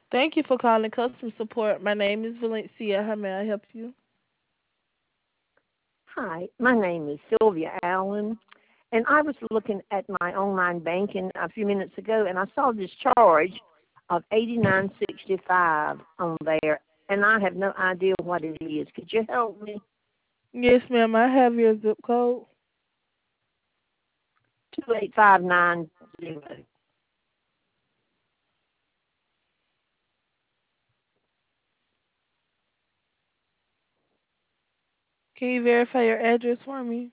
Thank you for calling customer support. My name is Valencia. How may I help you? Hi, my name is Sylvia Allen, and I was looking at my online banking a few minutes ago, and I saw this charge of $89.65 on there, and I have no idea what it is. Could you help me? Yes, ma'am. I have your zip code. 28590. Can you verify your address for me?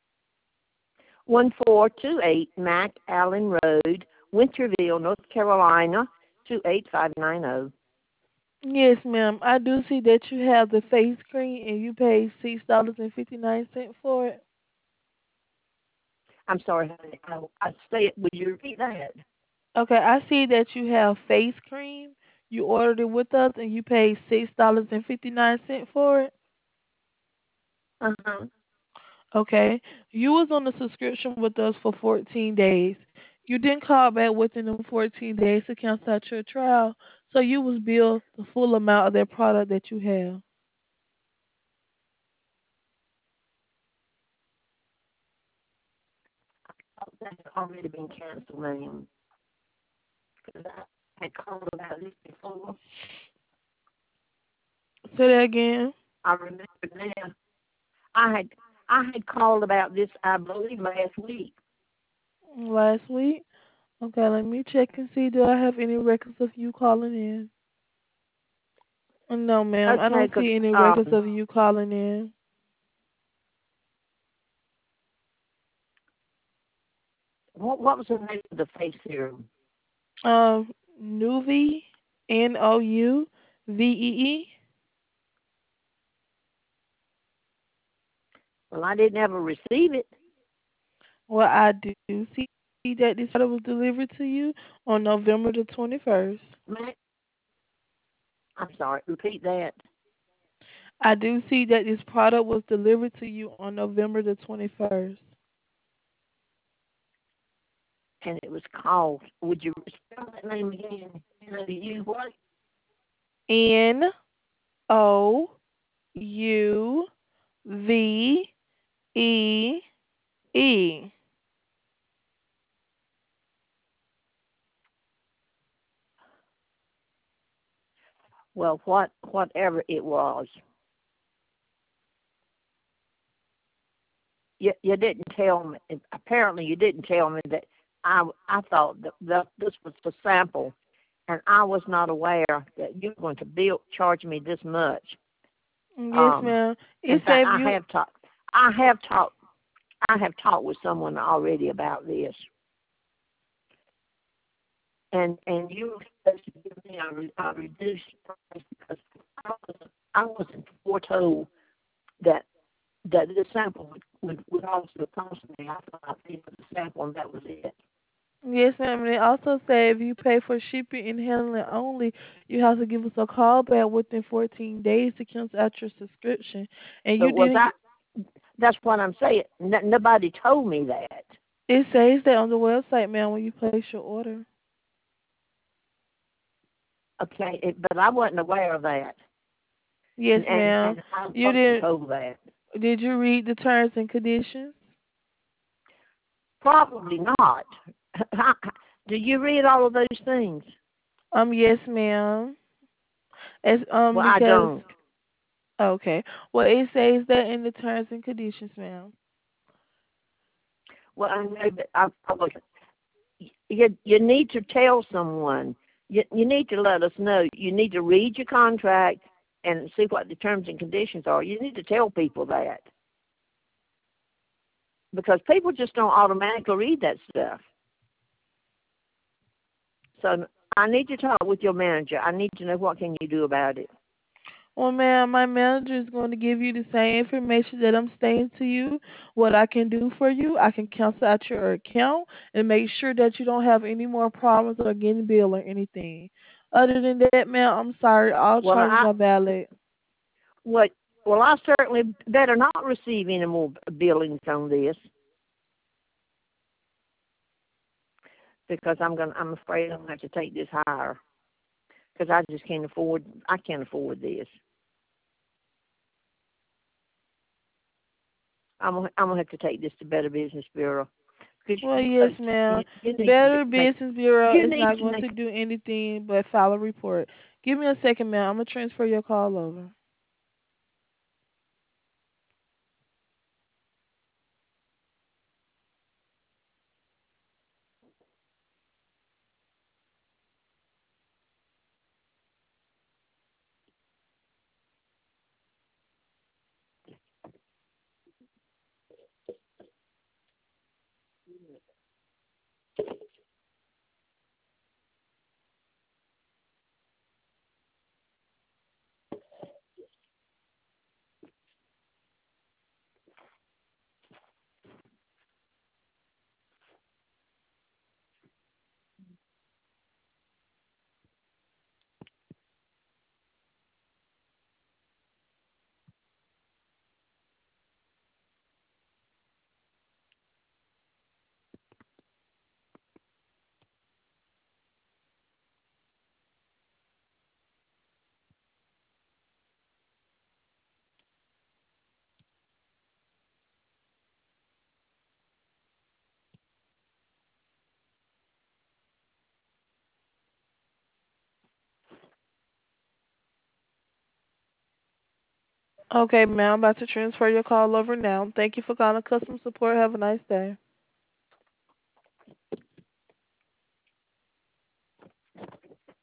1428 Mac Allen Road, Winterville, North Carolina, 28590. Yes, ma'am. I do see that you have the face cream and you paid $6.59 for it. I'm sorry, honey. I say it. Would you repeat that? Okay, I see that you have face cream. You ordered it with us and you paid $6.59 for it. Uh-huh. Okay. You was on the subscription with us for 14 days. You didn't call back within the 14 days to cancel out your trial, so you was billed the full amount of that product that you have. That had already been canceled, ma'am. Because I had called about this before. Say that again. I remember now. I had I had called about this, I believe, last week. Last week. Okay, let me check and see do I have any records of you calling in. No, ma'am, I Okay, don't because see any records of you calling in. what was the name of the face serum? Nuvi, Nouvee. Well, I didn't ever receive it. Well, I do see that this order was delivered to you on November the 21st. Man, I'm sorry. Repeat that. I do see that this product was delivered to you on November the 21st. And it was called. Would you spell that name again? You what? Nouvee. Well, whatever it was, you didn't tell me. Apparently, you didn't tell me that. I thought that this was the sample, and I was not aware that you were going to charge me this much. Yes, Um, ma'am. in It fact, said you. I have talked, I have talked with someone already about this, and you were supposed to give me a reduced price because I wasn't foretold that this sample would also cost me. I thought I paid for the sample and that was it. Yes, ma'am. And it also said if you pay for shipping and handling only, you have to give us a call back within 14 days to cancel out your subscription. And you But was didn't. I? That's what I'm saying. Nobody told me that. It says that on the website, ma'am, when you place your order. Okay, but I wasn't aware of that, Yes, ma'am. and I You wasn't didn't. told that. Did you read the terms and conditions? Probably not. Do you read all of those things? Yes, ma'am. It's Well, I because don't. okay. Well, it says that in the terms and conditions, ma'am. Well, I know, but I wasn't. You need to tell someone. You need to let us know. You need to read your contract and see what the terms and conditions are. You need to tell people that because people just don't automatically read that stuff. So I need to talk with your manager. I need to know what can you do about it. Well, ma'am, my manager is going to give you the same information that I'm saying to you. What I can do for you, I can cancel out your account and make sure that you don't have any more problems or getting billed or anything. Other than that, ma'am, I'm sorry. All Well, charges are valid. what? Well, I certainly better not receive any more billings on this because I'm afraid I'm going to have to take this higher. because I just can't afford. I can't afford this. I'm gonna have to take this to Better Business Bureau because Well, yes, ma'am. you need to Better make Business Bureau you is need not to going make to do anything but file a report. Give me a second, ma'am. I'm going to transfer your call over. Okay, ma'am. I'm about to transfer your call over now. Thank you for calling customer support. Have a nice day.